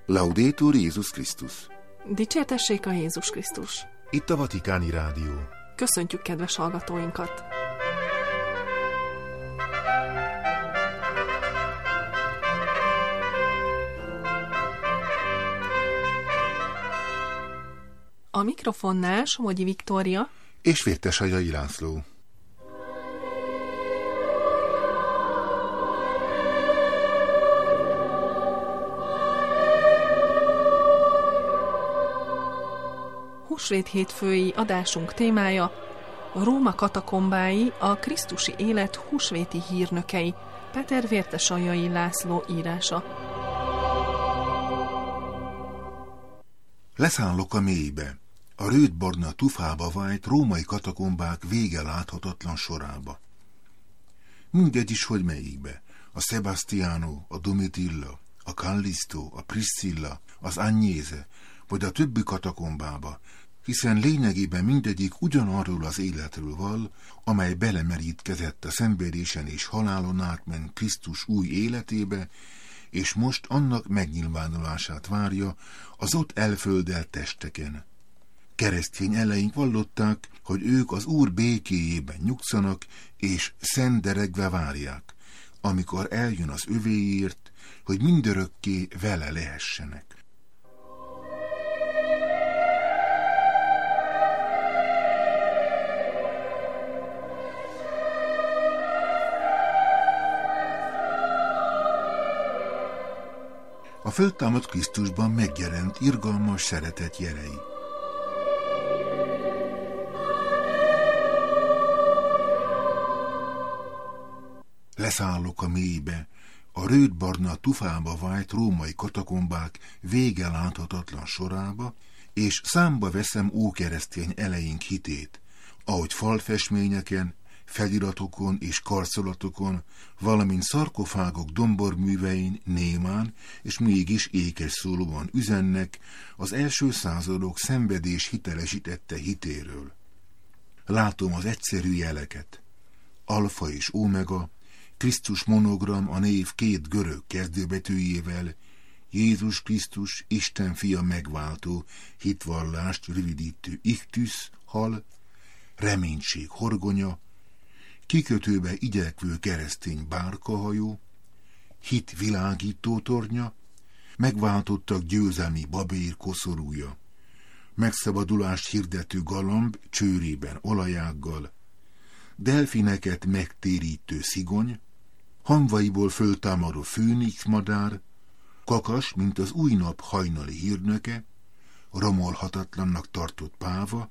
Laudetur Jézus Krisztus. Dicsértessék a Jézus Krisztus. Itt a Vatikáni Rádió. Köszöntjük kedves hallgatóinkat! A mikrofonnál Somogyi Viktória és Vértesajai László. Húsvét hétfői adásunk témája Róma katakombái, a krisztusi élet húsvéti hírnökei, Péter Vértesajai László írása. Leszállok a mélybe, a rőtbarna tufába vájt római katakombák vége láthatatlan sorába. Mindegy is, hogy melyikbe, a Sebastiano, a Domitilla, a Callisto, a Priscilla, az Agnese, vagy a többi katakombába, hiszen lényegében mindegyik ugyanarról az életről val, amely belemerítkezett a szenvedésen és halálon átment Krisztus új életébe, és most annak megnyilvánulását várja az ott elföldelt testeken. Keresztény eleink vallották, hogy ők az Úr békéjében nyugszanak, és szenderegve várják, amikor eljön az övéért, hogy mindörökké vele lehessenek. A föltámadt Krisztusban megjelent irgalmas szeretet jelei. Leszállok a mélybe, a rőtbarna tufába vájt római katakombák vége láthatatlan sorába, és számba veszem ókeresztény eleink hitét, ahogy falfestményeken, feliratokon és karcolatokon, valamint szarkofágok domborművein némán és mégis ékes szólóban üzennek az első századok szenvedés hitelesítette hitéről. Látom az egyszerű jeleket. Alfa és Omega, Krisztus monogram a név két görög kezdőbetűjével, Jézus Krisztus, Isten fia megváltó, hitvallást rövidítő ichthüsz, hal, reménység horgonya, kikötőbe igyekvő keresztény bárkahajó, hit világító tornya, megváltottak győzelmi babér koszorúja, megszabadulást hirdető galamb csőrében olajággal, delfineket megtérítő szigony, hamvaiból föltámadó főnix madár, kakas, mint az új nap hajnali hírnöke, romolhatatlannak tartott páva,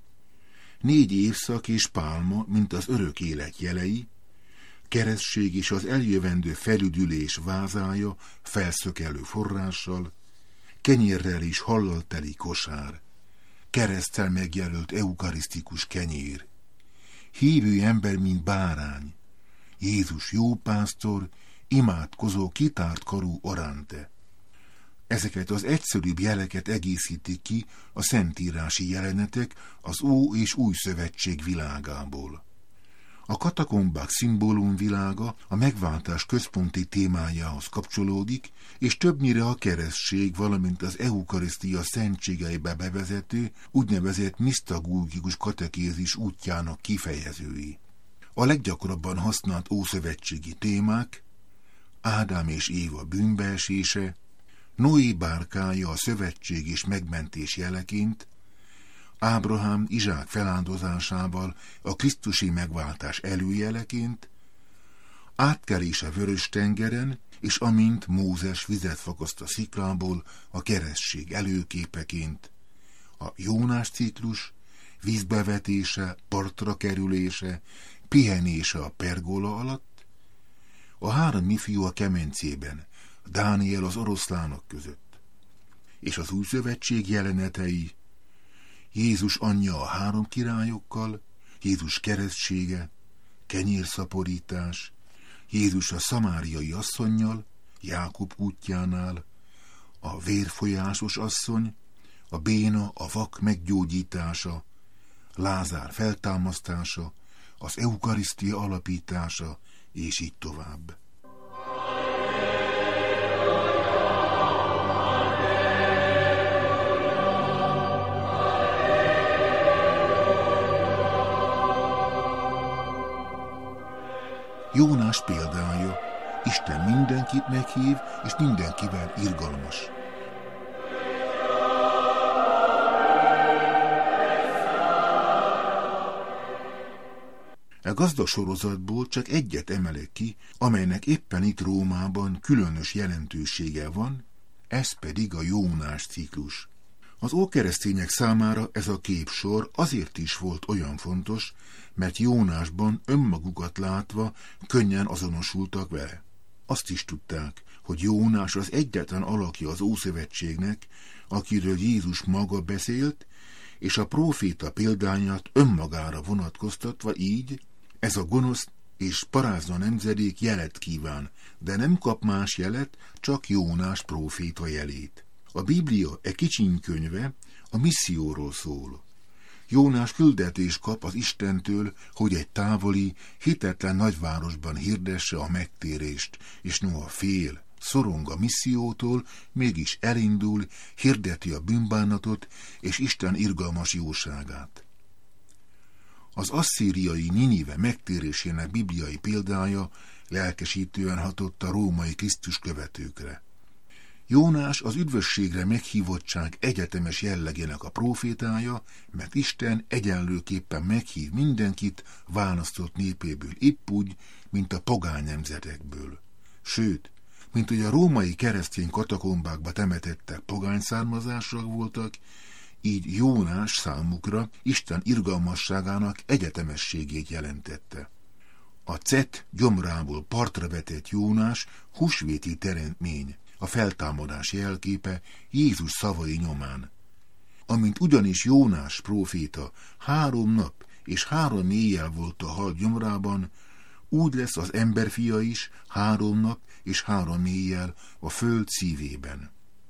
4 évszak és pálma, mint az örök élet jelei, keresztség és az eljövendő felüdülés vázája felszökelő forrással, kenyérrel és hallal teli kosár, kereszttel megjelölt eukarisztikus kenyér, hívő ember, mint bárány, Jézus jó pásztor, imádkozó kitárt karú orante. Ezeket az egyszerűbb jeleket egészítik ki a szentírási jelenetek az Ó és Új Szövetség világából. A katakombák szimbólumvilága a megváltás központi témájához kapcsolódik, és többnyire a keresztség, valamint az eukarisztia szentségeibe bevezető, úgynevezett misztagógikus katekézis útjának kifejezői. A leggyakrabban használt ószövetségi témák: Ádám és Éva bűnbeesése, Noé bárkája a szövetség és megmentés jeleként, Ábrahám Izsák feláldozásával a krisztusi megváltás előjeleként, átkelés a Vörös-tengeren, és amint Mózes vizet fakaszt a sziklából a keresztség előképeként, a Jónás ciklus, vízbevetése, partra kerülése, pihenése a pergola alatt, a 3 ifjú a kemencében, Dániel az oroszlánok között, és az új szövetség jelenetei: Jézus anyja a 3 királyokkal, Jézus keresztsége, kenyérszaporítás, Jézus a szamáriai asszonnyal, Jákob útjánál, a vérfolyásos asszony, a béna, a vak meggyógyítása, Lázár feltámasztása, az eukarisztia alapítása, és így tovább. Jónás példája, Isten mindenkit meghív, és mindenkivel irgalmas. A gazdag sorozatból csak egyet emelek ki, amelynek éppen itt Rómában különös jelentősége van, ez pedig a Jónás ciklus. Az ókeresztények számára ez a képsor azért is volt olyan fontos, mert Jónásban önmagukat látva könnyen azonosultak vele. Azt is tudták, hogy Jónás az egyetlen alakja az Ószövetségnek, akiről Jézus maga beszélt, és a próféta példányát önmagára vonatkoztatva így, ez a gonosz és parázna nemzedék jelet kíván, de nem kap más jelet, csak Jónás próféta jelét. A Biblia kicsiny könyve a misszióról szól. Jónás küldetést kap az Istentől, hogy egy távoli, hitetlen nagyvárosban hirdesse a megtérést, és noha fél, szorong a missziótól, mégis elindul, hirdeti a bűnbánatot és Isten irgalmas jóságát. Az asszíriai Ninive megtérésének bibliai példája lelkesítően hatott a római Krisztus követőkre. Jónás az üdvösségre meghívottság egyetemes jellegének a prófétája, mert Isten egyenlőképpen meghív mindenkit választott népéből épp úgy, mint a pogány nemzetekből. Sőt, mint hogy a római keresztény katakombákba temetettek pogány származásúak voltak, így Jónás számukra Isten irgalmasságának egyetemességét jelentette. A Cet gyomrából partra vetett Jónás húsvéti teremtmény, a feltámadás jelképe Jézus szavai nyomán. Amint ugyanis Jónás próféta 3 nap és 3 éjjel volt a hal gyomrában, úgy lesz az emberfia is 3 nap és 3 éjjel a föld szívében.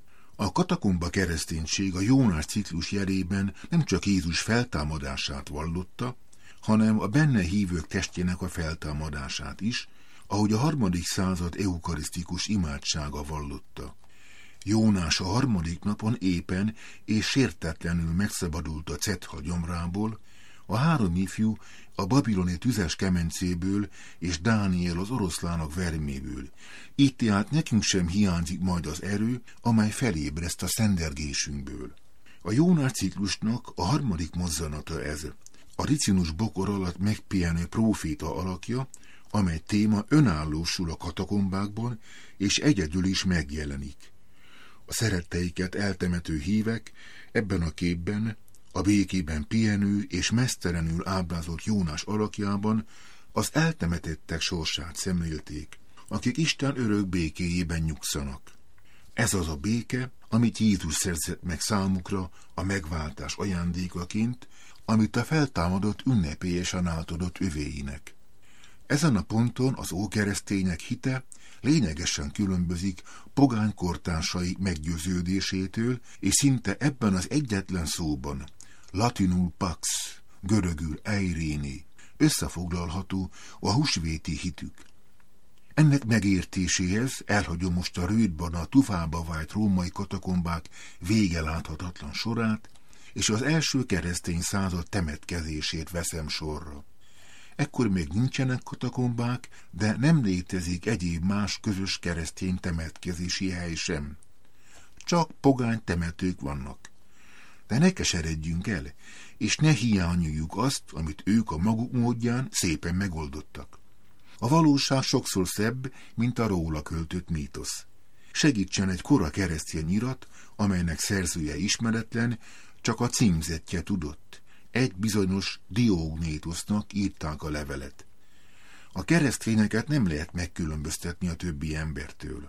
A katakomba kereszténység a Jónás ciklus jelében nem csak Jézus feltámadását vallotta, hanem a benne hívők testjének a feltámadását is, ahogy a 3. század eukarisztikus imádsága vallotta. Jónás a 3. napon épen és sértetlenül megszabadult a Cethal gyomrából, a 3 ifjú a babiloni tüzes kemencéből és Dániel az oroszlánok verméből. Így tehát nekünk sem hiányzik majd az erő, amely felébreszt a szendergésünkből. A Jónás ciklusnak a 3. mozzanata ez, a ricinus bokor alatt megpihenő próféta alakja, amely téma önállósul a katakombákban, és egyedül is megjelenik. A szeretteiket eltemető hívek ebben a képben, a békében pihenő és meztelenül ábrázolt Jónás alakjában az eltemetettek sorsát szemlélték, akik Isten örök békéjében nyugszanak. Ez az a béke, amit Jézus szerzett meg számukra a megváltás ajándékaként, amit a feltámadott ünnepélyesen átadott övéinek. Ezen a ponton az ókeresztények hite lényegesen különbözik pogány kortársai meggyőződésétől, és szinte ebben az egyetlen szóban, latinul pax, görögül eiréni, összefoglalható a húsvéti hitük. Ennek megértéséhez elhagyom most a rődban a tufába vájt római katakombák vége láthatatlan sorát, és az első keresztény század temetkezését veszem sorra. Ekkor még nincsenek katakombák, de nem létezik egyéb más közös keresztény temetkezési hely sem. Csak pogány temetők vannak. De ne keseredjünk el, és ne hiányoljuk azt, amit ők a maguk módján szépen megoldottak. A valóság sokszor szebb, mint a róla költött mítosz. Segítsen egy kora keresztény irat, amelynek szerzője ismeretlen, csak a címzetje tudott. Egy bizonyos Diognétosznak írták a levelet. A keresztényeket nem lehet megkülönböztetni a többi embertől.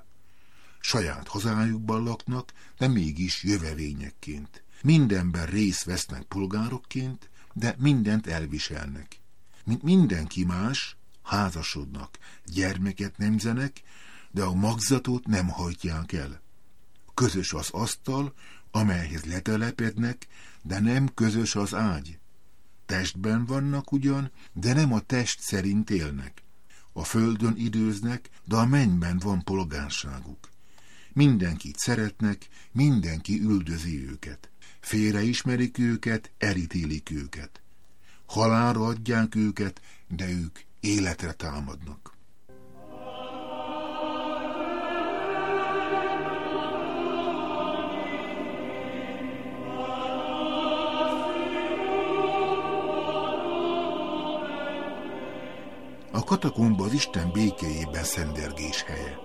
Saját hazájukban laknak, de mégis jövevényekként. Mindenben részt vesznek polgárokként, de mindent elviselnek. Mint mindenki más, házasodnak, gyermeket nemzenek, de a magzatot nem hajtják el. Közös az asztal, amelyhez letelepednek, de nem közös az ágy. Testben vannak ugyan, de nem a test szerint élnek. A földön időznek, de a mennyben van polgárságuk. Mindenkit szeretnek, mindenki üldözi őket. Félreismerik őket, elítélik őket. Halálra adják őket, de ők életre támadnak. A katakomba az Isten békéjében szendergés helye.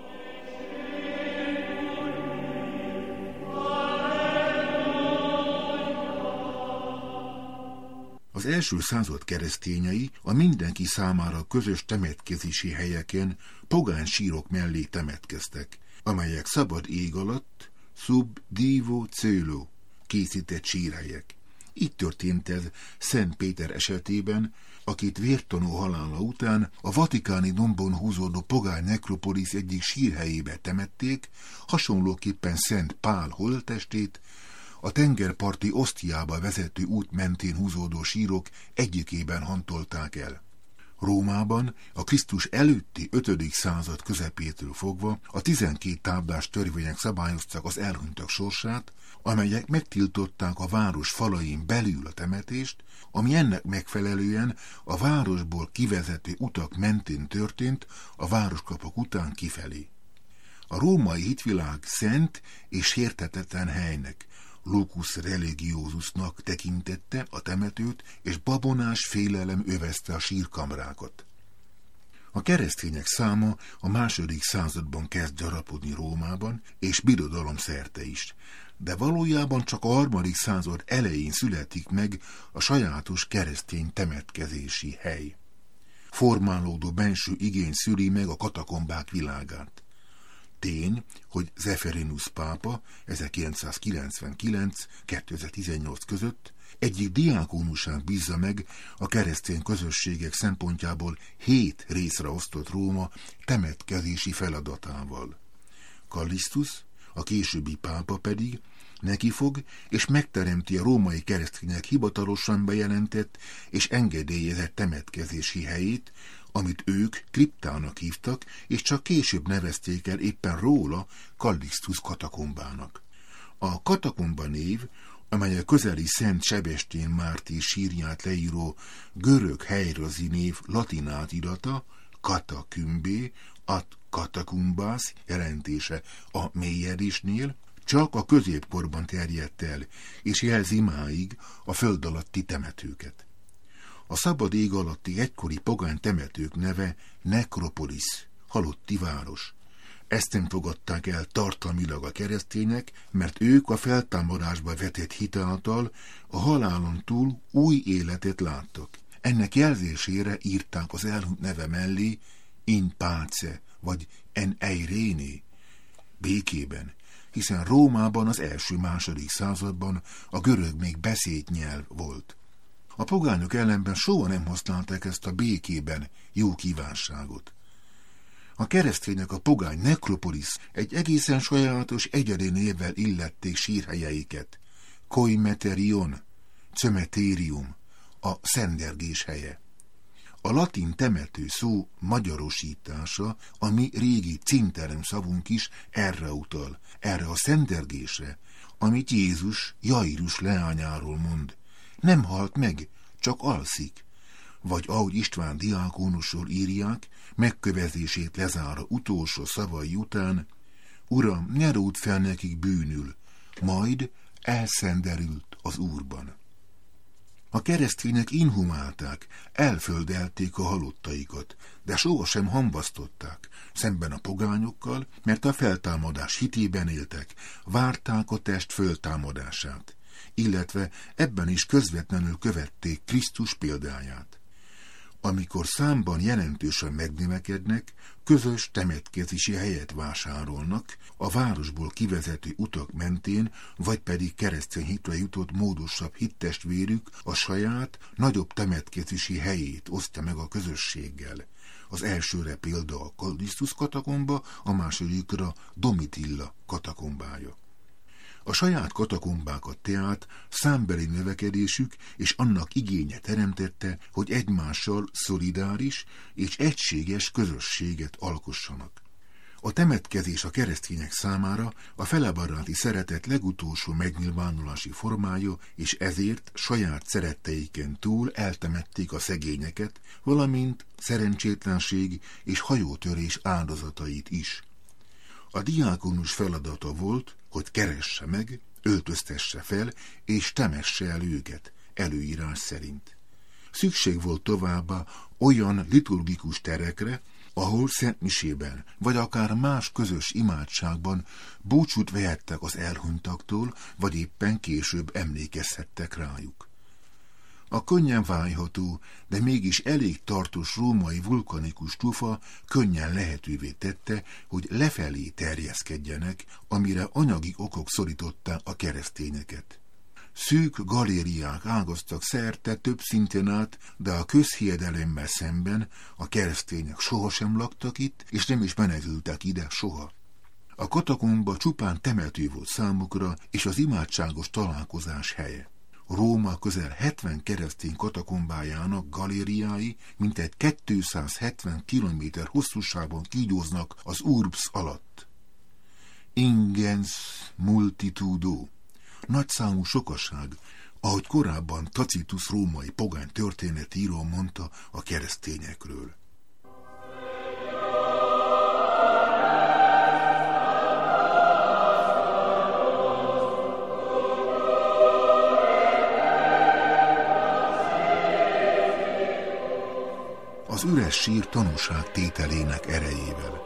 Az első század keresztényei a mindenki számára közös temetkezési helyeken pogány sírok mellé temetkeztek, amelyek szabad ég alatt sub divo cielo készített sírhelyek. Így történt ez Szent Péter esetében, akit vértanú halála után a vatikáni dombon húzódó pogány nekropolisz egyik sírhelyébe temették, hasonlóképpen Szent Pál holttestét a tengerparti Osztiába vezető út mentén húzódó sírok egyikében hantolták el. Rómában a Krisztus előtti 5. század közepétől fogva a 12 táblás törvények szabályozták az elhunytak sorsát, amelyek megtiltották a város falain belül a temetést, ami ennek megfelelően a városból kivezető utak mentén történt a városkapuk után kifelé. A római hitvilág szent és sérthetetlen helynek, locus religiosusnak tekintette a temetőt, és babonás félelem övezte a sírkamrákat. A keresztények száma a II. Században kezd gyarapodni Rómában, és birodalom szerte is, de valójában csak a 3. század elején születik meg a sajátos keresztény temetkezési hely. Formálódó benső igény szüli meg a katakombák világát. Tény, hogy Zeferinus pápa 1999-2018 között egyik diákónusán bízza meg a keresztény közösségek szempontjából 7 részre osztott Róma temetkezési feladatával. Callistus, a későbbi pápa pedig nekifog és megteremti a római keresztények hivatalosan bejelentett és engedélyezett temetkezési helyét, amit ők kriptának hívtak, és csak később nevezték el éppen róla Callistus katakombának. A katakomba név, amely a közeli Szent Sebestyén mártír sírját leíró görög helyrözi név latin átirata, katakumbé, ad katakumbász jelentése a mélyedésnél, csak a középkorban terjedt el, és jelzi máig a föld alatti temetőket. A szabad ég alatti egykori pogány temetők neve Nekropolis, halotti város. Ezt nem fogadták el tartalmilag a keresztények, mert ők a feltámadásba vetett hite által a halálon túl új életet láttak. Ennek jelzésére írták az elhunyt neve mellé in pace, vagy en eirene, békében, hiszen Rómában az II. Században a görög még beszédnyelv volt. A pogányok ellenben soha nem használták ezt a békében jó kívánságot. A keresztények a pogány nekropolis egy egészen sajátos egyedi névvel illették sírhelyeiket. Koimeterion, cemeterium, a szendergés helye. A latin temető szó magyarosítása, a mi régi cinterem szavunk is erre utal, erre a szendergésre, amit Jézus Jairus leányáról mond. Nem halt meg, csak alszik. Vagy ahogy István diákónusról írják, megkövezését lezáró utolsó szavai után: Uram, ne ródd fel nekik bűnül, majd elszenderült az Úrban. A keresztények inhumálták, elföldelték a halottaikat, de sohasem hamvasztották, szemben a pogányokkal, mert a feltámadás hitében éltek, várták a test föltámadását, illetve ebben is közvetlenül követték Krisztus példáját. Amikor számban jelentősen megnövekednek, közös temetkezési helyet vásárolnak a városból kivezető utak mentén, vagy pedig keresztény hitre jutott módosabb hittestvérük a saját, nagyobb temetkezési helyét osztja meg a közösséggel. Az elsőre példa a Callistus katakomba, a másodikra Domitilla katakombája. A saját katakombákat tehát számbeli növekedésük és annak igénye teremtette, hogy egymással szolidáris és egységes közösséget alkossanak. A temetkezés a keresztények számára a felebaráti szeretet legutolsó megnyilvánulási formája, és ezért saját szeretteiken túl eltemették a szegényeket, valamint szerencsétlenség és hajótörés áldozatait is. A diákonus feladata volt, hogy keresse meg, öltöztesse fel és temesse el őket, előírás szerint. Szükség volt továbbá olyan liturgikus terekre, ahol szentmisében, vagy akár más közös imádságban búcsút vehettek az elhunytaktól, vagy éppen később emlékezhettek rájuk. A könnyen válható, de mégis elég tartós római vulkanikus tufa könnyen lehetővé tette, hogy lefelé terjeszkedjenek, amire anyagi okok szorították a keresztényeket. Szűk galériák ágaztak szerte több szinten át, de a közhiedelemmel szemben a keresztények sohasem laktak itt, és nem is menekültek ide soha. A katakomba csupán temető volt számukra, és az imádságos találkozás helye. Róma közel 70 keresztény katakombájának galériái mintegy 270 kilométer hosszúságban kígyóznak az urbs alatt. Ingens multitudo, nagyszámú sokaság, ahogy korábban Tacitus római pogány történetíró mondta a keresztényekről. Az üres sír tanúság tételének erejével.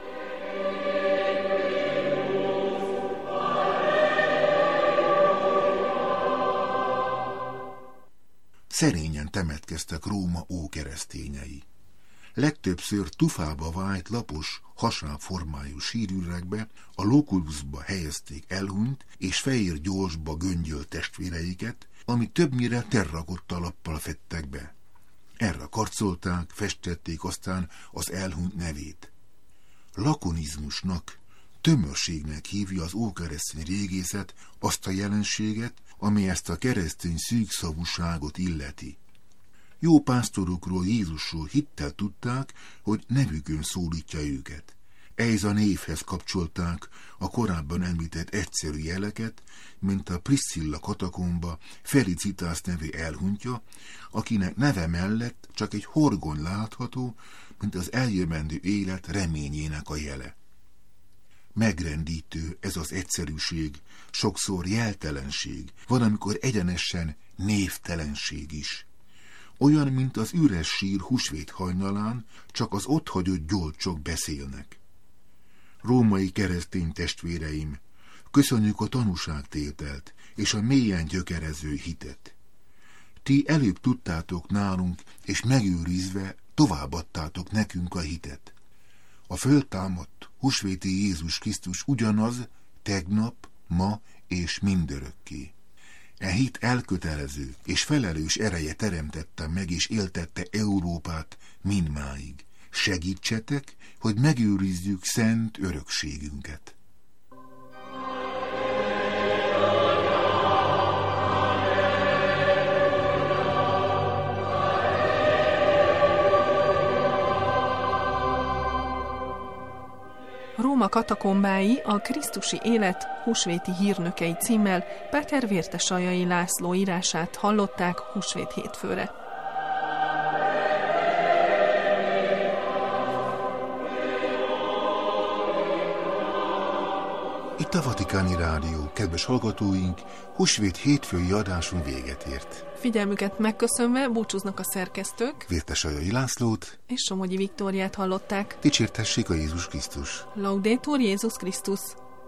Szerényen temetkeztek Róma ókeresztényei. Legtöbbször tufába vájt lapos, hasáb formájú sírüregbe, a loculusba helyezték elhunyt és fehér gyorsba göngyölt testvéreiket, ami többnyire terrakotta alappal fedtek be. Erre karcolták, festették aztán az elhunyt nevét. Lakonizmusnak, tömörségnek hívja az ókeresztény régészet azt a jelenséget, ami ezt a keresztény szűkszavúságot illeti. Jó pásztorokról, Jézusról hittel tudták, hogy nevükön szólítja őket. Ehhez a névhez kapcsolták a korábban említett egyszerű jeleket, mint a Priscilla katakomba Felicitas nevű elhunytja, akinek neve mellett csak egy horgony látható, mint az eljövendő élet reményének a jele. Megrendítő ez az egyszerűség, sokszor jeltelenség, van, amikor egyenesen névtelenség is. Olyan, mint az üres sír húsvét hajnalán, csak az otthagyott gyolcsok beszélnek. Római keresztény testvéreim, köszönjük a tanúságtételt és a mélyen gyökerező hitet. Ti előbb tudtátok nálunk, és megőrizve továbbadtátok nekünk a hitet. A föltámadt, húsvéti Jézus Krisztus ugyanaz, tegnap, ma és mindörökké. E hit elkötelező és felelős ereje teremtette meg és éltette Európát mindmáig. Segítsetek, hogy megőrizzük szent örökségünket. Róma katakombái a Krisztusi élet húsvéti hírnökei címmel Péter Vértesajai László írását hallották húsvét hétfőre. Itt a Vatikáni Rádió, kedves hallgatóink, húsvét hétfői adásunk véget ért. Figyelmüket megköszönve búcsúznak a szerkesztők, Vértesajai Lászlót és Somogyi Viktóriát hallották. Dicsértessék a Jézus Krisztus! Laudetur Jézus Krisztus!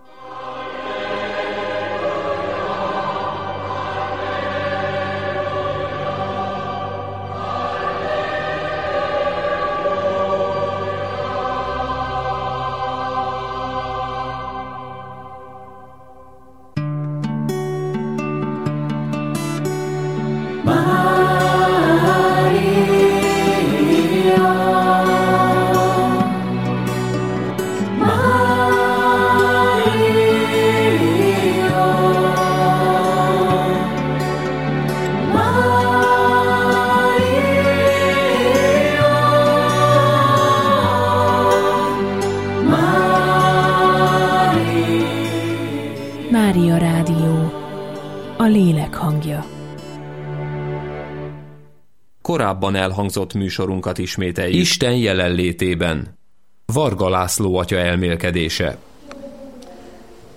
Mária Rádió, a lélek hangja. Korábban elhangzott műsorunkat ismételjük. Isten jelenlétében. Varga László atya elmélkedése.